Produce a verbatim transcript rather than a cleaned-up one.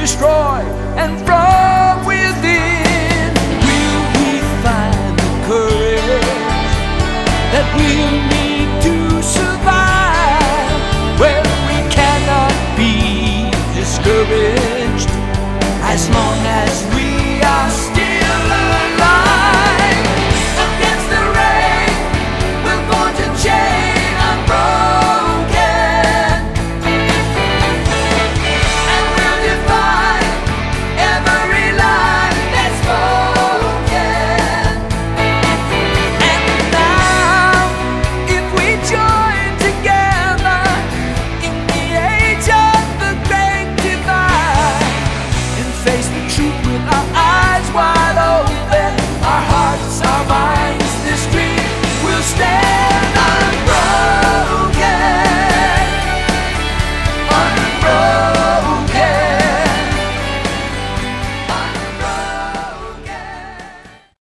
destroy, and from within will we find the courage that we need to survive. Well, we cannot be discouraged as long as we